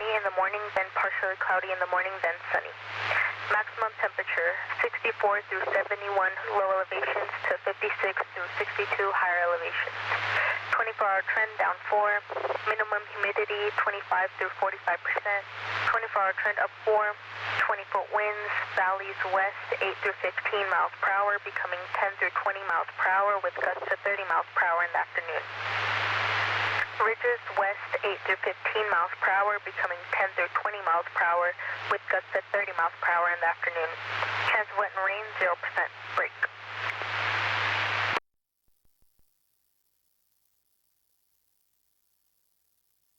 sunny in the morning, then partially cloudy in the morning, then sunny. Maximum temperature 64 through 71 low elevations to 56 through 62 higher elevations. 24-hour trend down 4. Minimum humidity 25 through 45%. 24-hour trend up 4. 20-foot winds, valleys west 8 through 15 miles per hour, becoming 10 through 20 miles per hour with gusts to 30 miles per hour in the afternoon. Ridges west 8 through 15 miles per hour, becoming 10 through 20 miles per hour with gusts at 30 miles per hour in the afternoon. Chance of wet and rain 0% break.